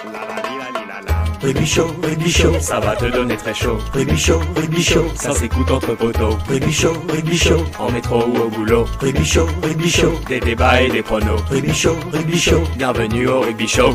Rugby Show, ça va te donner très chaud. Rugby Show, ça s'écoute entre poteaux. Rugby Show, en métro ou au boulot. Rugby Show, des débats et des pronos. Rugby Show, bienvenue au Rugby Show.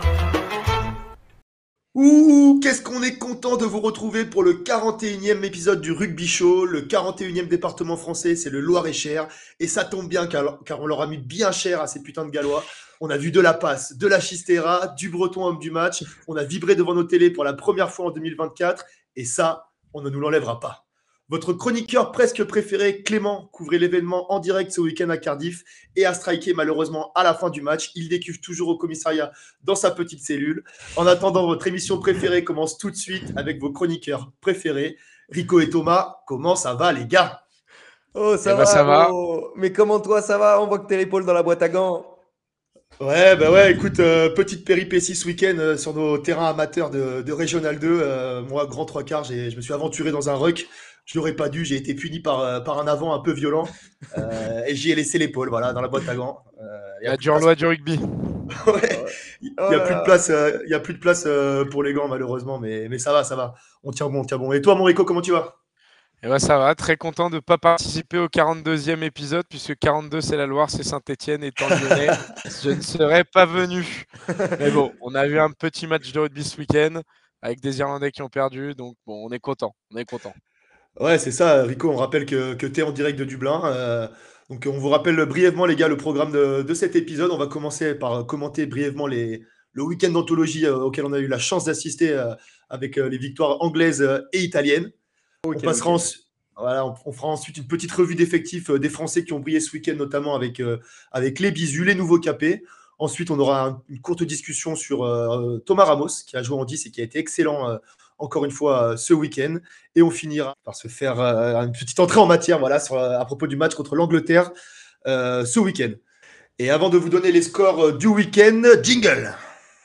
Ouh, qu'est-ce qu'on est content de vous retrouver pour le 41e épisode du Rugby Show. Le 41e département français, c'est le Loir-et-Cher. Et ça tombe bien car on leur a mis bien cher à ces putains de Gallois. On a vu de la passe, de la chistera, du breton homme du match. On a vibré devant nos télés pour la première fois en 2024. Et ça, on ne nous l'enlèvera pas. Votre chroniqueur presque préféré, Clément, couvrait l'événement en direct ce week-end à Cardiff et a striké malheureusement à la fin du match. Il décuve toujours au commissariat dans sa petite cellule. En attendant, votre émission préférée commence tout de suite avec vos chroniqueurs préférés. Rico et Thomas, comment ça va les gars? Oh, ça va, ça va. oh. Mais comment toi, ça va? On voit que t'es l'épaule dans la boîte à gants. Ouais, écoute, petite péripétie ce week-end sur nos terrains amateurs de Régional 2. Moi, grand trois quarts, je me suis aventuré dans un ruck. Je n'aurais pas dû, j'ai été puni par un avant un peu violent et j'y ai laissé l'épaule, voilà, dans la boîte à gants. La dure loi du rugby. Ouais. Il n'y a plus de place, il y a plus de place pour les gants malheureusement, mais ça va. On tient bon. Et toi, mon Rico, comment tu vas? Et ben ça va, très content de ne pas participer au 42e épisode, puisque 42 c'est la Loire, c'est Saint-Etienne, étant lyonnais, je ne serais pas venu. Mais bon, on a eu un petit match de rugby ce week-end, avec des Irlandais qui ont perdu, donc bon, on est content. Ouais, c'est ça, Rico. On rappelle que tu es en direct de Dublin. Donc, on vous rappelle brièvement, les gars, le programme de cet épisode. On va commencer par commenter brièvement le week-end d'anthologie auquel on a eu la chance d'assister avec les victoires anglaises et italiennes. On fera ensuite une petite revue d'effectifs des Français qui ont brillé ce week-end, notamment avec les Bisus, les nouveaux capés. Ensuite, on aura une courte discussion sur Thomas Ramos, qui a joué en 10 et qui a été excellent encore une fois ce week-end. Et on finira par se faire une petite entrée en matière voilà, à propos du match contre l'Angleterre ce week-end. Et avant de vous donner les scores du week-end, jingle!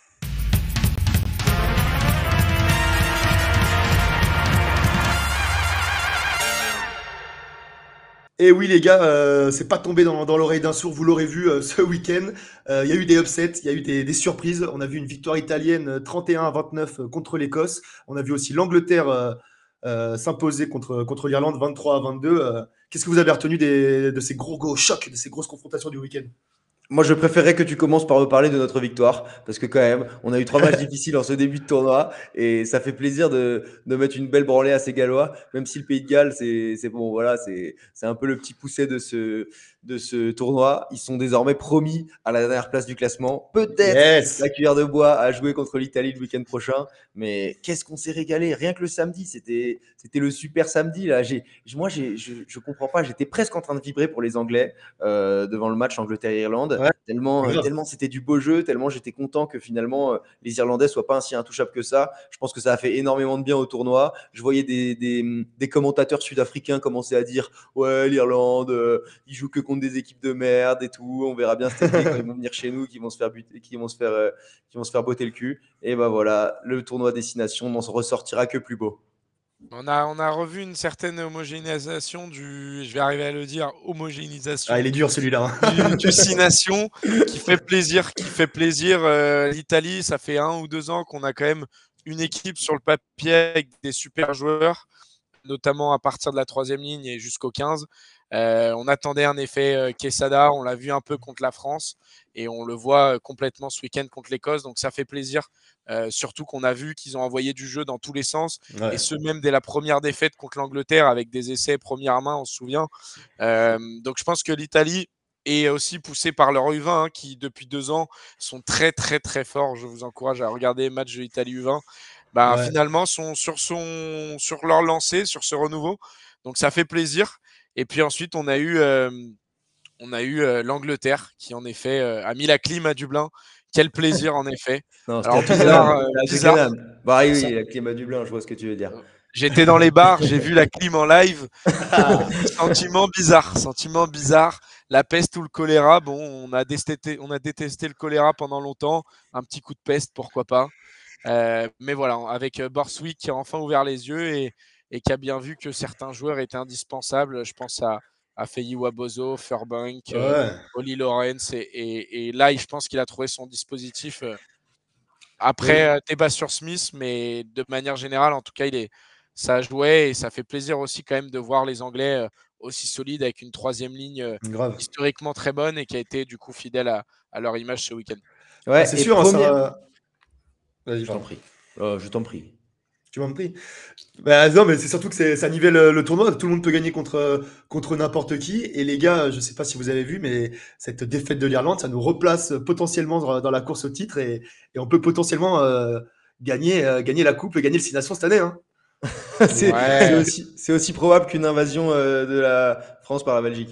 Et oui les gars, c'est pas tombé dans l'oreille d'un sourd, vous l'aurez vu ce week-end. Il y a eu des upsets, il y a eu des surprises. On a vu une victoire italienne 31-29 contre l'Écosse. On a vu aussi l'Angleterre s'imposer contre l'Irlande 23-22. Qu'est-ce que vous avez retenu de ces gros chocs, de ces grosses confrontations du week-end? Moi, je préférerais que tu commences par me parler de notre victoire, parce que quand même, on a eu 3 matchs difficiles en ce début de tournoi, et ça fait plaisir de mettre une belle branlée à ces Gallois, même si le Pays de Galles, c'est bon, voilà, c'est un peu le petit poussé de ce tournoi. Ils sont désormais promis à la dernière place du classement. Peut-être Yes. la cuillère de bois à jouer contre l'Italie le week-end prochain, mais qu'est-ce qu'on s'est régalé. Rien que le samedi, c'était le super samedi, là. Je comprends pas, j'étais presque en train de vibrer pour les Anglais devant le match Angleterre-Irlande. Ouais. Tellement c'était du beau jeu, tellement j'étais content que finalement les Irlandais soient pas si intouchables que ça. Je pense que ça a fait énormément de bien au tournoi. Je voyais des commentateurs sud-africains commencer à dire ouais, l'Irlande, ils jouent que contre des équipes de merde et tout. On verra bien cet été quand ils vont venir chez nous, qui vont se faire buter, qui vont se faire botter le cul. Et ben voilà, le tournoi Destination n'en ressortira que plus beau. On a revu une certaine homogénéisation je vais arriver à le dire, homogénéisation. Ah, il est dur celui-là. Hein. Du Six Nations qui fait plaisir. L'Italie, ça fait 1 ou 2 ans qu'on a quand même une équipe sur le papier avec des super joueurs, notamment à partir de la 3e ligne et jusqu'au 15. On attendait un effet Quesada, on l'a vu un peu contre la France et on le voit complètement ce week-end contre l'Écosse, donc ça fait plaisir. Surtout qu'on a vu qu'ils ont envoyé du jeu dans tous les sens, Ouais. et ce même dès la première défaite contre l'Angleterre avec des essais première main, on se souvient. Donc je pense que l'Italie est aussi poussée par leur U20 hein, qui depuis 2 ans sont très très très forts. Je vous encourage à regarder les matchs de l'Italie U20. Ouais. Finalement sont sur leur lancée, sur ce renouveau. Donc ça fait plaisir. Et puis ensuite on a eu l'Angleterre qui en effet a mis la clim à Dublin. Quel plaisir en effet. Non, Alors c'était bizarre. Bah oui, la clim à Dublin, je vois ce que tu veux dire. J'étais dans les bars, j'ai vu la clim en live. Sentiment bizarre. La peste ou le choléra, bon, on a détesté le choléra pendant longtemps. Un petit coup de peste, pourquoi pas. Mais voilà, avec Borswick qui a enfin ouvert les yeux et qui a bien vu que certains joueurs étaient indispensables. Je pense à Feyi Wabozo, Furbank, Ouais. Oli Lawrence. Et là, je pense qu'il a trouvé son dispositif Après, débat sur Smith, mais de manière générale, en tout cas, ça jouait et ça fait plaisir aussi quand même de voir les Anglais aussi solides avec une troisième ligne Grave. historiquement très bonne et qui a été du coup fidèle à leur image ce week-end. Ouais, C'est et sûr, Vas-y, Je t'en pardon. prie. Je t'en prie. Tu m'en prie. Bah, non, mais c'est surtout que ça nivelle le tournoi. Tout le monde peut gagner contre n'importe qui. Et les gars, je sais pas si vous avez vu, mais cette défaite de l'Irlande, ça nous replace potentiellement dans la course au titre et on peut potentiellement gagner la coupe et gagner le Six Nations cette année. Hein. c'est Ouais. c'est aussi probable qu'une invasion de la France par la Belgique.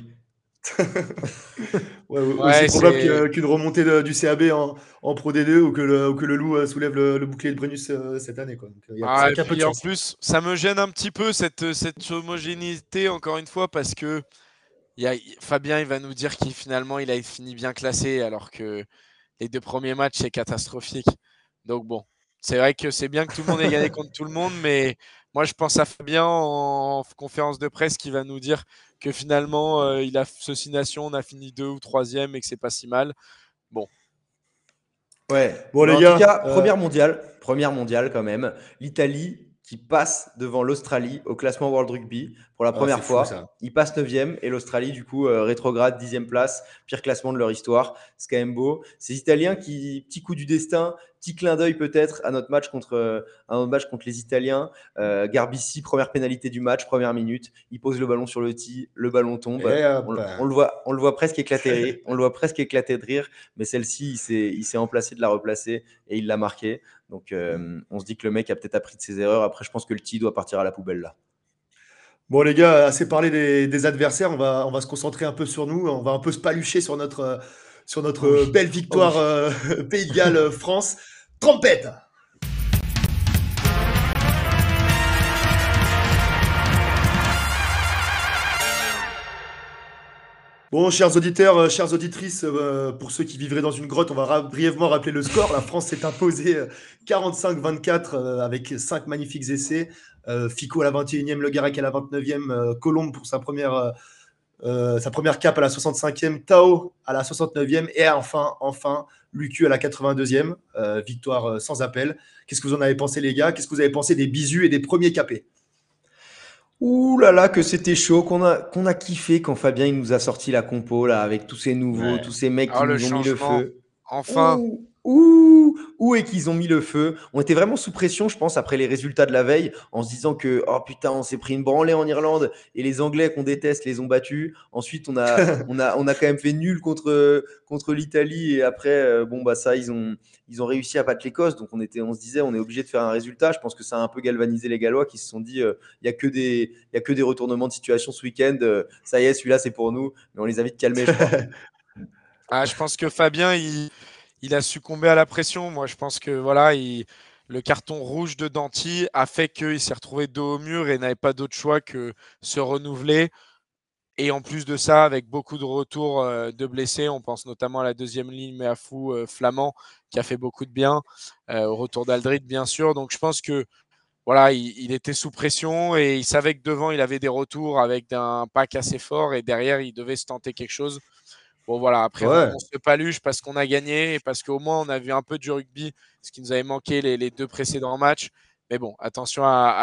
Ouais, aussi Ouais, probable c'est. qu'une remontée du CAB en Pro D2 ou que le Loup soulève le bouclier de Brennus cette année. Quoi. Donc, Ah, et qu'un peu de puis en chance. plus, ça me gêne un petit peu cette homogénéité, encore une fois, parce que Fabien, il va nous dire qu'il finalement, il a fini bien classé, alors que les 2 premiers matchs, c'est catastrophique. Donc bon, c'est vrai que c'est bien que tout le monde ait gagné contre tout le monde, mais moi, je pense à Fabien en conférence de presse qui va nous dire que finalement, il a ce Six Nations, on a fini 2 ou 3e et que c'est pas si mal. Bon, Ouais, Bon, mais les en tout gars, cas, première mondiale quand même. L'Italie qui passe devant l'Australie au classement World Rugby pour la c'est première fou fois. ça. Ils passent 9e et l'Australie, du coup, rétrograde 10e place, pire classement de leur histoire. C'est quand même beau. Ces Italiens qui, petit coup du destin, petit clin d'œil peut-être à notre match contre les Italiens. Garbici, première pénalité du match, première minute. Il pose le ballon sur le tee, le ballon tombe. Et hop. On le voit presque éclater, on le voit presque éclater de rire, mais celle-ci, il s'est emplacé de la replacer et il l'a marqué. Donc, on se dit que le mec a peut-être appris de ses erreurs. Après, je pense que le tee doit partir à la poubelle là. Bon, les gars, assez parlé des adversaires. On va se concentrer un peu sur nous. On va un peu se palucher sur Oh notre oui, belle oh victoire oui. Pays de Galles, France. Trompette! Bon, chers auditeurs, chères auditrices, pour ceux qui vivraient dans une grotte, on va brièvement rappeler le score. La France s'est imposée 45-24 avec 5 magnifiques essais. Fico à la 21e, Le Garec à la 29e, Colombe pour sa première cape à la 65e, Tao à la 69e et enfin, Lucu à la 82e. Victoire sans appel. Qu'est-ce que vous en avez pensé, les gars? Qu'est-ce que vous avez pensé des bisous et des premiers capés? Ouh là là, que c'était chaud, qu'on a kiffé quand Fabien il nous a sorti la compo là, avec tous ces nouveaux, tous Ouais. ces mecs qui alors le nous ont mis le changement, feu. enfin. Ouh, et qu'ils ont mis le feu. On était vraiment sous pression, je pense, après les résultats de la veille, en se disant que, oh putain, on s'est pris une branlée en Irlande et les Anglais qu'on déteste les ont battus. Ensuite, on a quand même fait nul contre l'Italie et après, bon, bah ça, ils ont réussi à battre l'Écosse. Donc, on se disait, on est obligé de faire un résultat. Je pense que ça a un peu galvanisé les Gallois qui se sont dit, il n'y a que des retournements de situation ce week-end. Ça y est, celui-là, c'est pour nous. Mais on les a vite calmés, je crois. Je pense que Fabien, il a succombé à la pression. Moi, je pense que voilà, le carton rouge de Danty a fait qu'il s'est retrouvé dos au mur et n'avait pas d'autre choix que se renouveler. Et en plus de ça, avec beaucoup de retours de blessés, on pense notamment à la deuxième ligne Meafou Flamand qui a fait beaucoup de bien, au retour d'Aldrit bien sûr. Donc je pense que voilà, il était sous pression et il savait que devant il avait des retours avec un pack assez fort et derrière il devait se tenter quelque chose. Bon voilà, après Ouais, on se paluche parce qu'on a gagné et parce qu'au moins on a vu un peu du rugby, ce qui nous avait manqué les 2 précédents matchs. Mais bon, attention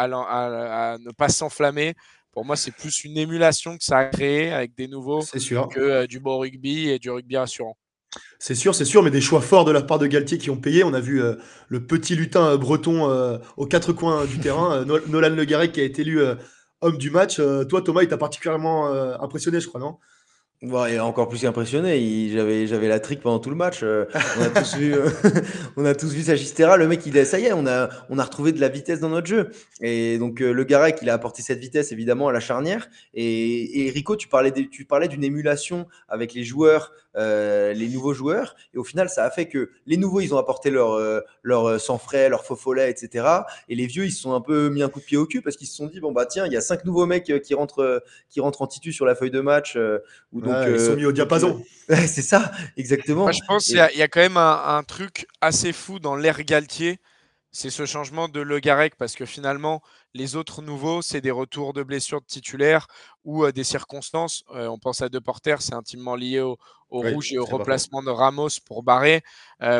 à ne pas s'enflammer. Pour moi, c'est plus une émulation que ça a créé avec des nouveaux c'est sûr. que du beau rugby et du rugby rassurant. C'est sûr, mais des choix forts de la part de Galtier qui ont payé. On a vu le petit lutin breton aux quatre coins du terrain, Nolan Le Garec qui a été élu homme du match. Toi, Thomas, il t'a particulièrement impressionné, je crois, non? Bon, et encore plus impressionné, j'avais la trique pendant tout le match. On a tous vu, on a tous vu Sagistera. Le mec, ça y est, on a retrouvé de la vitesse dans notre jeu. Et donc Le Garec, il a apporté cette vitesse évidemment à la charnière. Et Rico, tu parlais d'une émulation avec les joueurs, les nouveaux joueurs. Et au final, ça a fait que les nouveaux, ils ont apporté leur sang frais, leur faux follet, etc. Et les vieux, ils se sont un peu mis un coup de pied au cul parce qu'ils se sont dit bon bah tiens, il y a 5 nouveaux mecs qui rentrent en titu sur la feuille de match. Ou donc, Ouais, ils sont mis au diapason. c'est ça, Moi, exactement. je pense qu'il y, Et a quand même un truc assez fou dans l'ère Galtier, c'est ce changement de Le Garec, parce que finalement, les autres nouveaux, c'est des retours de blessures de titulaires ou des circonstances. On pense à Deporter, c'est intimement lié au Oui, rouge et au c'est pas faux. replacement de Ramos pour Barré.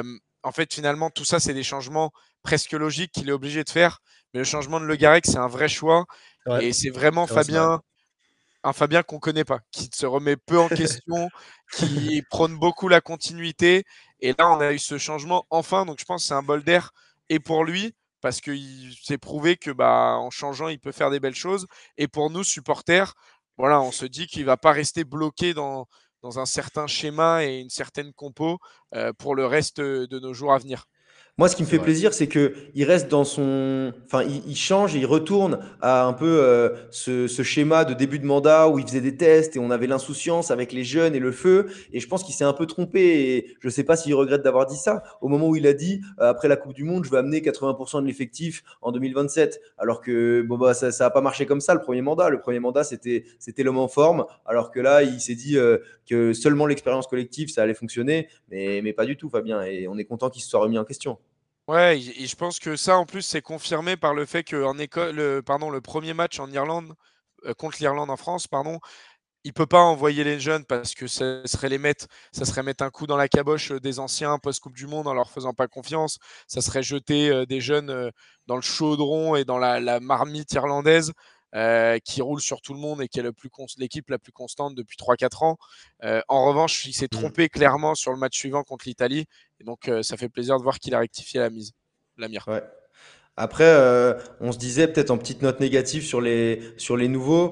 en fait, finalement, tout ça, c'est des changements presque logiques qu'il est obligé de faire. Mais le changement de Le Garec, c'est un vrai choix. Ouais, Et c'est vraiment c'est vrai, c'est vrai. un Fabien qu'on ne connaît pas, qui se remet peu en question, qui prône beaucoup la continuité. Et là, on a eu ce changement enfin. Donc, je pense que c'est un bol d'air et pour lui, parce qu'il s'est prouvé que en changeant, il peut faire des belles choses. Et pour nous, supporters, voilà, on se dit qu'il ne va pas rester bloqué dans un certain schéma et une certaine compo pour le reste de nos jours à venir. Moi, ce qui me C'est fait vrai. plaisir, c'est qu'il reste dans son. Enfin, il change et il retourne à un peu ce schéma de début de mandat où il faisait des tests et on avait l'insouciance avec les jeunes et le feu. Et je pense qu'il s'est un peu trompé. Et je ne sais pas s'il regrette d'avoir dit ça au moment où il a dit après la Coupe du Monde, je vais amener 80% de l'effectif en 2027. Alors que bon, bah, ça n'a pas marché comme ça le premier mandat. Le premier mandat, c'était l'homme en forme. Alors que là, il s'est dit que seulement l'expérience collective, ça allait fonctionner. Mais pas du tout, Fabien. Et on est content qu'il se soit remis en question. Ouais, et je pense que ça, en plus, c'est confirmé par le fait que le premier match en Irlande, contre l'Irlande en France, pardon, il peut pas envoyer les jeunes parce que ça serait mettre un coup dans la caboche des anciens post-Coupe du Monde en leur faisant pas confiance. Ça serait jeter des jeunes dans le chaudron et dans la marmite irlandaise qui roule sur tout le monde et qui est l'équipe la plus constante depuis 3-4 ans. En revanche, il s'est Mm. trompé clairement sur le match suivant contre l'Italie. Et donc, ça fait plaisir de voir qu'il a rectifié la mise. L'Amir. Ouais. Après, on se disait peut-être en petite note négative sur les nouveaux,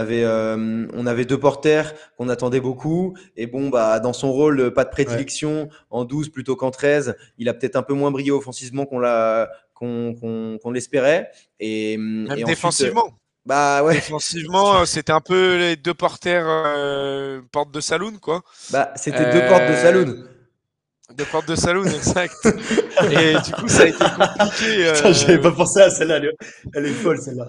on avait deux porteurs qu'on attendait beaucoup. Et bon, bah, dans son rôle, pas de Ouais. prédilection en 12 plutôt qu'en 13, il a peut-être un peu moins brillé offensivement qu'on l'espérait. Même Et ensuite, défensivement. bah ouais, Défensivement, c'était un peu les deux porteurs porte de saloon, quoi. bah, c'était deux portes de Euh, saloon. de porte de saloon, exact. Et du coup, ça a été compliqué. Putain, j'avais pas pensé à celle-là. Elle est folle, celle-là.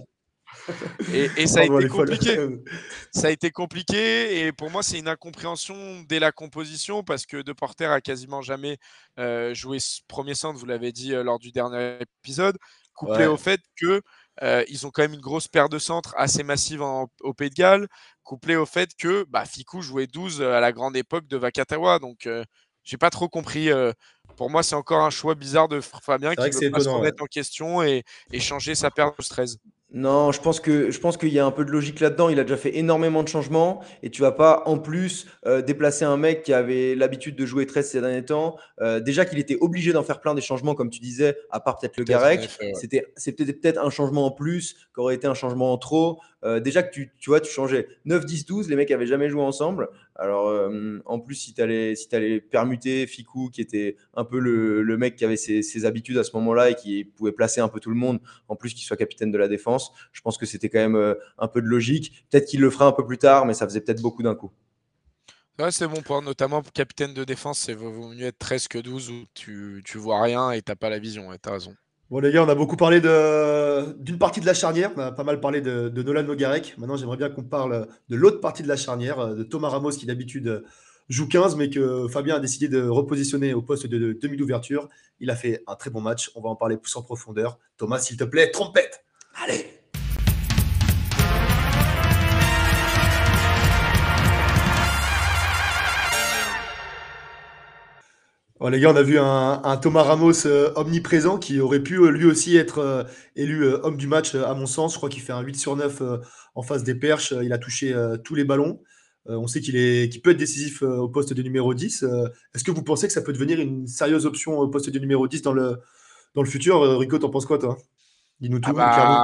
Et ça a Pardon, elle été est folle. compliqué. Ça a été compliqué. Et pour moi, c'est une incompréhension dès la composition parce que De Porter a quasiment jamais joué ce premier centre, vous l'avez dit lors du dernier épisode, couplé Ouais. au fait que ils ont quand même une grosse paire de centres assez massive au Pays de Galles, couplé au fait que Fickou jouait 12 à la grande époque de Vakatawa. Donc, j'ai pas trop compris. Pour moi, c'est encore un choix bizarre de Fabien C'est vrai qui que veut c'est pas se étonnant. Ouais. remettre en question et changer sa paire de 13. Non, je pense qu'il y a un peu de logique là-dedans. Il a déjà fait énormément de changements et tu vas pas en plus déplacer un mec qui avait l'habitude de jouer 13 ces derniers temps. Déjà qu'il était obligé d'en faire plein des changements, comme tu disais, à part peut-être le Peut-être en Garec. effet. Ouais. C'était peut-être un changement en plus, qui aurait été un changement en trop. Déjà que tu vois, tu changeais 9, 10, 12, les mecs avaient jamais joué ensemble. Alors, en plus, si tu allais permuter Ficou, qui était un peu le mec qui avait ses habitudes à ce moment-là et qui pouvait placer un peu tout le monde, en plus qu'il soit capitaine de la défense, je pense que c'était quand même un peu de logique. Peut-être qu'il le fera un peu plus tard, mais ça faisait peut-être beaucoup d'un coup. Ouais, c'est bon point, notamment pour capitaine de défense, c'est vaut mieux être 13 que 12 où tu vois rien et t'as pas la vision, ouais, t'as raison. Bon, les gars, on a beaucoup parlé d'une partie de la charnière. On a pas mal parlé de Nolan Nogarek. Maintenant, j'aimerais bien qu'on parle de l'autre partie de la charnière, de Thomas Ramos, qui d'habitude joue 15, mais que Fabien a décidé de repositionner au poste de demi d'ouverture. Il a fait un très bon match. On va en parler plus en profondeur. Thomas, s'il te plaît, trompette. Allez. Bon, les gars, on a vu un Thomas Ramos omniprésent qui aurait pu lui aussi être élu homme du match, à mon sens. Je crois qu'il fait un 8 sur 9 en face des perches. Il a touché tous les ballons. On sait qu'il peut être décisif au poste de numéro 10. Est-ce que vous pensez que ça peut devenir une sérieuse option au poste de numéro 10 dans le futur? Rico, t'en penses quoi, toi? Dis-nous tout, éclaire-nous.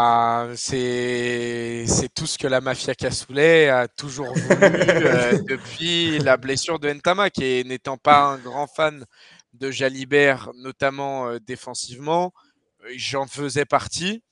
C'est tout ce que la mafia cassoulet a toujours voulu depuis la blessure de Ntama, qui n'étant pas un grand fan de Jalibert, notamment défensivement, j'en faisais partie.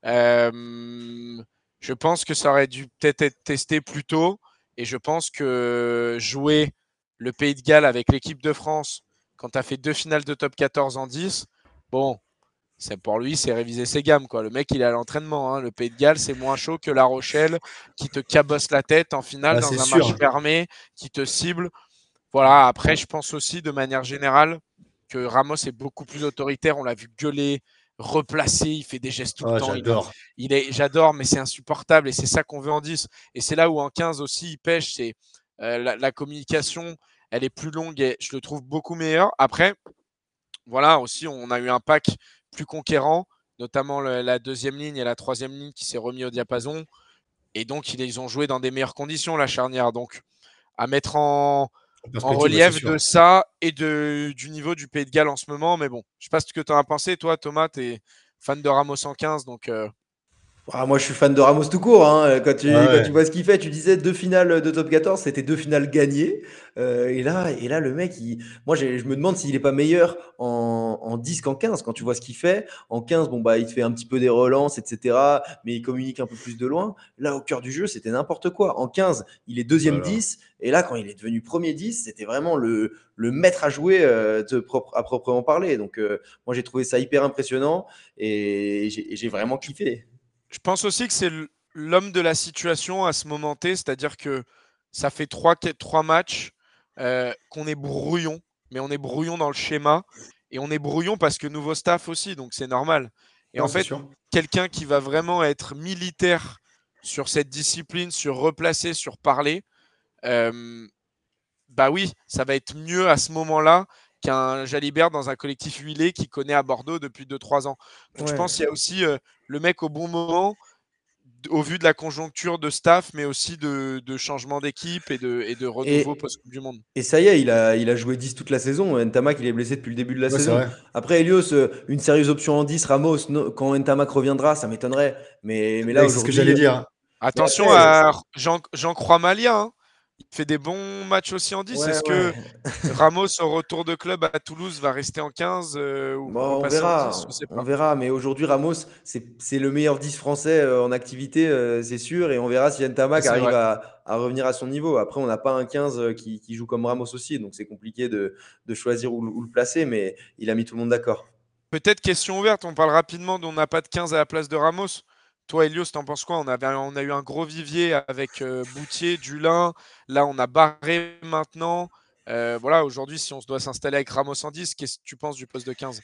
Je pense que ça aurait dû peut-être être testé plus tôt et je pense que jouer le Pays de Galles avec l'équipe de France quand tu as fait 2 finales de top 14 en 10, bon, pour lui, c'est réviser ses gammes, quoi. Le mec, il est à l'entraînement, hein. Le Pays de Galles, c'est moins chaud que La Rochelle qui te cabosse la tête en finale Bah, c'est dans un match sûr. fermé, qui te cible. Voilà, après, je pense aussi de manière générale que Ramos est beaucoup plus autoritaire. On l'a vu gueuler, replacer, il fait des gestes tout le Ah, temps. j'adore. J'adore, mais c'est insupportable et c'est ça qu'on veut en 10. Et c'est là où en 15 aussi, il pêche. C'est la communication, elle est plus longue et je le trouve beaucoup meilleur. Après, voilà, aussi, on a eu un pack plus conquérant, notamment la deuxième ligne et la troisième ligne qui s'est remis au diapason. Et donc, ils ont joué dans des meilleures conditions, la charnière. Donc, à mettre en perspective, ouais, c'est relief sûr. de ça et du niveau du Pays de Galles en ce moment. Mais bon, je sais pas ce que tu en as pensé. Toi, Thomas, tu es fan de Ramos en 15. Donc, Moi, je suis fan de Ramos tout court, hein. Quand Ouais. tu vois ce qu'il fait, tu disais 2 finales de top 14, c'était 2 finales gagnées. Et là, le mec, moi, je me demande s'il est pas meilleur en 10 qu'en 15. Quand tu vois ce qu'il fait, en 15, bon, bah, il te fait un petit peu des relances, etc. Mais il communique un peu plus de loin. Là, au cœur du jeu, c'était n'importe quoi. En 15, il est deuxième Voilà. 10. Et là, quand il est devenu premier 10, c'était vraiment le maître à jouer à proprement parler. Donc, moi, j'ai trouvé ça hyper impressionnant et j'ai vraiment kiffé. je pense aussi que c'est l'homme de la situation à ce moment T, c'est-à-dire que ça fait trois matchs qu'on est brouillon, mais on est brouillon dans le schéma et on est brouillon parce que nouveau staff aussi, donc c'est normal. Et en Non, c'est fait, sûr. quelqu'un qui va vraiment être militaire sur cette discipline, sur replacer, sur parler, bah oui, ça va être mieux à ce moment-là qu'un Jalibert dans un collectif huilé qui connaît à Bordeaux depuis 2-3 ans. Donc je Ouais. pense qu'il y a aussi le mec au bon moment au vu de la conjoncture de staff, mais aussi de changement d'équipe et de renouveau Et, post-Coupe du Monde. et ça y est, il a joué 10 toute la saison. Ntamak, il est blessé depuis le début de la Ouais, c'est saison. vrai. Après, Elios, une sérieuse option en 10, Ramos, quand Ntamak reviendra, ça m'étonnerait. Mais là, Mec, c'est ce que aujourd'hui. j'allais dire. Mais Attention après, à Jean Croix Malia, hein. Il fait des bons matchs aussi en 10. ouais, Est-ce ouais. que Ramos, au retour de club à Toulouse, va rester en 15 ou Bon, on repasser en 10? Je verra. ne sais On pas. verra. Mais aujourd'hui, Ramos, c'est le meilleur 10 français en activité, c'est sûr. Et on verra si Ça, Ntamak c'est arrive vrai. à revenir à son niveau. Après, on n'a pas un 15 qui joue comme Ramos aussi. Donc, c'est compliqué de choisir où le placer. Mais il a mis tout le monde d'accord. Peut-être question ouverte, on parle rapidement d'on n'a pas de 15 à la place de Ramos. Toi, Elios, t'en penses quoi? On a eu un gros vivier avec Boutier, Dulin. Là, on a Barré maintenant. Voilà, aujourd'hui, si on se doit s'installer avec Ramos en 10, qu'est-ce que tu penses du poste de 15?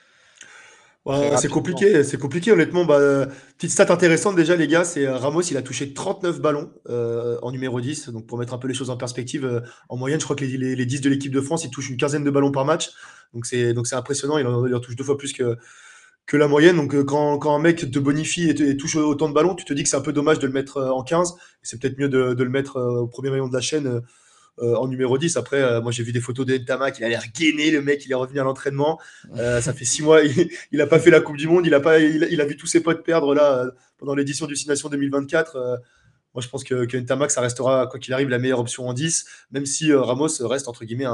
Très Ouais, rapidement. c'est compliqué honnêtement. Bah, petite stat intéressante déjà les gars, c'est Ramos, il a touché 39 ballons en numéro 10. Donc pour mettre un peu les choses en perspective, en moyenne, je crois que les 10 de l'équipe de France, ils touchent une quinzaine de ballons par match. Donc c'est impressionnant, il en touche 2 fois plus que la moyenne. Donc quand un mec te bonifie et touche autant de ballons, tu te dis que c'est un peu dommage de le mettre en 15. C'est peut-être mieux de le mettre au premier maillon de la chaîne en numéro 10. Après, moi j'ai vu des photos d'Entama, il a l'air gainé, le mec, il est revenu à l'entraînement. Ça fait 6 mois, il a pas fait la Coupe du Monde, il a vu tous ses potes perdre là pendant l'édition du 6 Nations 2024. Moi je pense que Ntamak, ça restera, quoi qu'il arrive, la meilleure option en 10, même si Ramos reste entre guillemets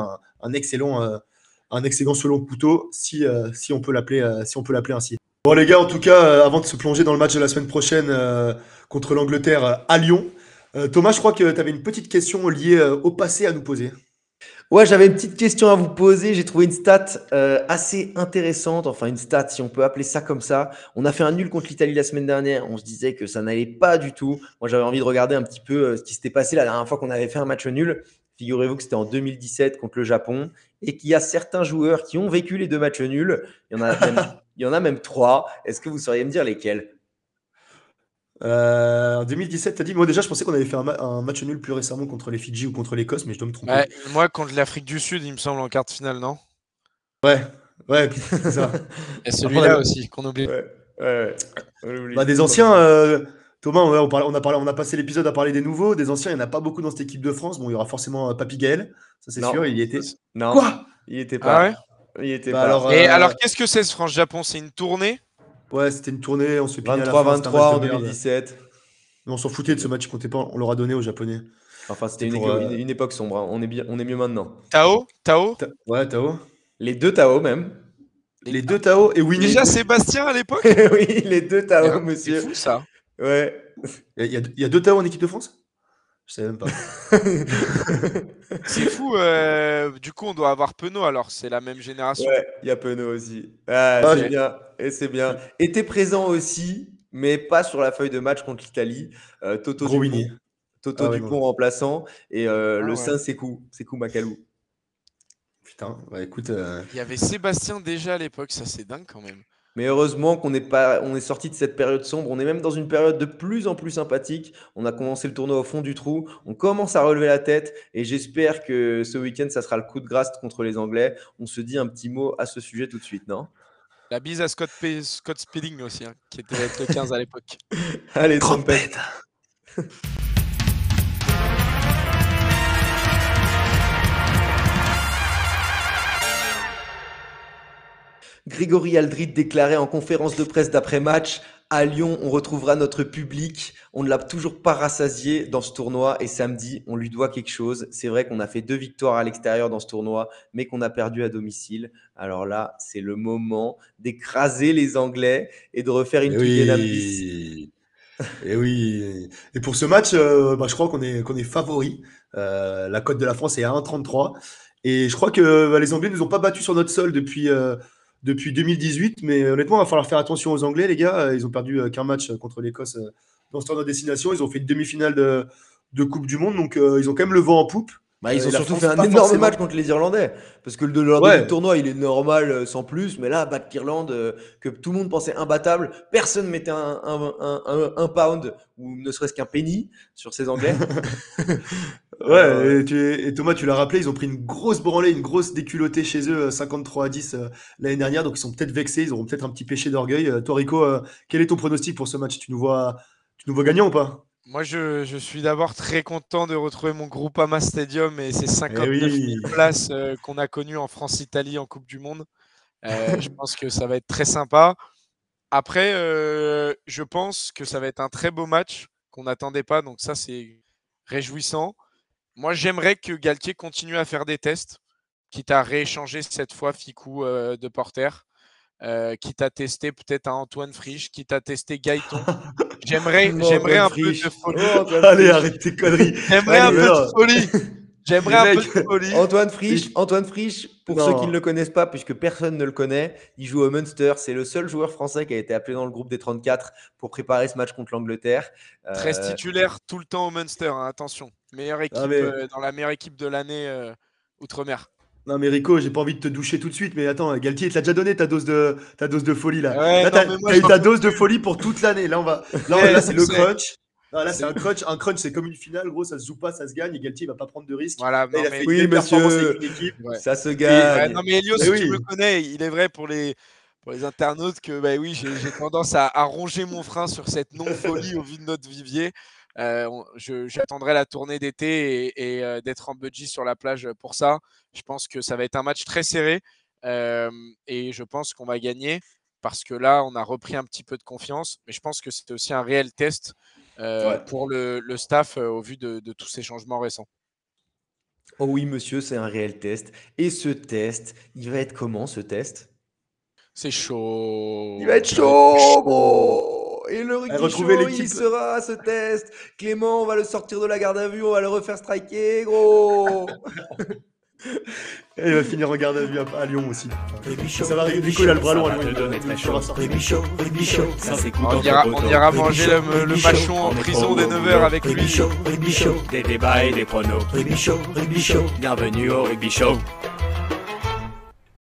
un excellent selon couteau, si on peut l'appeler ainsi. Bon les gars, en tout cas, avant de se plonger dans le match de la semaine prochaine contre l'Angleterre à Lyon, Thomas, je crois que tu avais une petite question liée au passé à nous poser. Ouais, j'avais une petite question à vous poser. J'ai trouvé une stat assez intéressante. Enfin, une stat, si on peut appeler ça comme ça. On a fait un nul contre l'Italie la semaine dernière. On se disait que ça n'allait pas du tout. Moi, j'avais envie de regarder un petit peu ce qui s'était passé la dernière fois qu'on avait fait un match nul. Figurez-vous que c'était en 2017 contre le Japon et qu'il y a certains joueurs qui ont vécu les 2 matchs nuls. Il y en a même 3. Est-ce que vous sauriez me dire lesquels? En 2017, t'as dit, moi déjà, je pensais qu'on avait fait un match nul plus récemment contre les Fidji ou contre l'Écosse, mais je dois me tromper. Ouais, moi, contre l'Afrique du Sud, il me semble, en quart de finale, non? Ouais, ouais, c'est ça. Et Après, celui-là aussi, qu'on oublie. Ouais, ouais, on oublie bah, des souvent anciens, ça. Thomas, on a passé l'épisode à parler des nouveaux. Des anciens, il n'y en a pas beaucoup dans cette équipe de France. Bon, il y aura forcément Papy Gaël, ça c'est Non, sûr, il y était. non, Quoi? il n'y était Ah ouais? pas. Il n'y était Bah alors, pas. Et alors, qu'est-ce que c'est ce France-Japon? C'est une tournée? ouais, c'était une tournée, on se fait piner à la fin, c'était un match 23-23 de en merde. 2017. Mais on s'en foutait de ce match, il comptait pas, on l'aura donné aux Japonais. Enfin, c'était C'était une, pour. une époque sombre, hein. On est mieux maintenant. Tao? Tao? Ouais, Tao. Les 2 Tao même. Les- Les deux Tao et Déjà Winnie. Sébastien à l'époque? Oui, les 2 Tao, C'est monsieur. fou ça. Ouais. Il y a deux Tao en équipe de France? Je savais même pas. C'est fou. Du coup, on doit avoir Penaud alors, c'est la même génération. Ouais, il y a Penaud aussi. Ah, Ah, c'est Ok. bien. Et c'est bien. Était présent aussi, mais pas sur la feuille de match contre l'Italie. Toto gros Dupont. Winnie. Toto Ah ouais, Dupont non. remplaçant. Et Ah le ouais. Saint Sekou Makalou. Putain, bah écoute, Il y avait Sébastien déjà à l'époque, ça c'est dingue quand même. Mais heureusement qu'on on est sorti de cette période sombre. On est même dans une période de plus en plus sympathique. On a commencé le tournoi au fond du trou. On commence à relever la tête et j'espère que ce week-end, ça sera le coup de grâce contre les Anglais. On se dit un petit mot à ce sujet tout de suite, non? La bise à Scott Spedding aussi, hein, qui était avec le 15 à l'époque. Allez, trompette. Grégory Aldrit déclarait en conférence de presse d'après-match: à Lyon, on retrouvera notre public. On ne l'a toujours pas rassasié dans ce tournoi et samedi, on lui doit quelque chose. C'est vrai qu'on a fait 2 victoires à l'extérieur dans ce tournoi, mais qu'on a perdu à domicile. Alors là, c'est le moment d'écraser les Anglais et de refaire une Kylian Mbappé. Et oui. Et pour ce match, je crois qu'on est favori. La cote de la France est à 1,33. Et je crois que les Anglais ne nous ont pas battus sur notre sol depuis 2018. Mais honnêtement, il va falloir faire attention aux Anglais, les gars. Ils ont perdu qu'un match contre l'Écosse dans ce tournoi de destination. Ils ont fait une demi-finale de Coupe du Monde. Donc, ils ont quand même le vent en poupe. Ils ont Et la surtout France, fait un pas énorme forcément. match contre les Irlandais. Parce que le leur Ouais. début de tournoi, il est normal sans plus. Mais là, battre l'Irlande, que tout le monde pensait imbattable, personne mettait un pound ou ne serait-ce qu'un penny sur ces Anglais. Ouais, et Thomas, tu l'as rappelé, ils ont pris une grosse branlée, une grosse déculottée chez eux, 53-10 l'année dernière, donc ils sont peut-être vexés, ils auront peut-être un petit péché d'orgueil. Toi, Rico, quel est ton pronostic pour ce match? Tu nous vois gagnant ou pas? Moi, je suis d'abord très content de retrouver mon Groupama Stadium et ses 59 Eh 000 oui. places qu'on a connues en France-Italie en Coupe du Monde. Je pense que ça va être très sympa. Après, je pense que ça va être un très beau match qu'on n'attendait pas, donc ça, c'est réjouissant. Moi, j'aimerais que Galtier continue à faire des tests, quitte à rééchanger cette fois Ficou de Porter, quitte à tester peut-être un Antoine Frisch, quitte à tester Gaëton. J'aimerais un peu de folie. Allez, arrête tes conneries. J'aimerais un Allez, peu alors. de folie. J'aimerais un Les peu de folie. Antoine Frisch, pour Non. ceux qui ne le connaissent pas, puisque personne ne le connaît, il joue au Munster. C'est le seul joueur français qui a été appelé dans le groupe des 34 pour préparer ce match contre l'Angleterre. 13 titulaires tout le temps au Munster, hein, attention. Meilleure équipe dans la meilleure équipe de l'année Outre-mer. Non mais Rico, j'ai pas envie de te doucher tout de suite, mais attends, Galtier, il t'a déjà donné ta dose de folie là. Ouais, Là, non, mais moi, t'as eu j'en ta peux dose de plus. folie pour toute l'année. Là, Ouais, c'est je le sais. crunch. Non, là, c'est un crunch. Un crunch, c'est comme une finale, gros, ça se joue pas, ça se gagne. Et Galtier, il va pas prendre de risques. Voilà, Là, non, il a mais fait Oui, une belle performance monsieur. avec une équipe. ouais. Ça se Ouais, gagne. non, mais Elios, Mais si oui. tu me connais, il est vrai pour les internautes que bah oui, j'ai tendance à ronger mon frein sur cette non-folie au vu de notre vivier. J'attendrai la tournée d'été et d'être en budget sur la plage pour ça. Je pense que ça va être un match très serré et je pense qu'on va gagner parce que là, on a repris un petit peu de confiance. Mais je pense que c'est aussi un réel test Ouais. pour le staff au vu de tous ces changements récents. Oh oui, monsieur, c'est un réel test. Et ce test, il va être comment, ce test? C'est chaud. Il va être chaud, gros. Et le rugby retrouver show, l'équipe. il sera à ce test. Clément, on va le sortir de la garde à vue, on va le refaire striker, gros. Et il va finir en garde à vue à Lyon aussi. Rugby Show, Ça va, Rugby Rico, il a le Show, bras ça long à va Lyon. te donner Il très fera chaud. sortir. Rugby Show, ça s'écoute On entre ira potos. manger le Rugby machon Show, en on est prison trop des au 9 boulot. heures avec Rugby lui. Show, des débats et des pronos. Rugby Show, bienvenue au Rugby Show.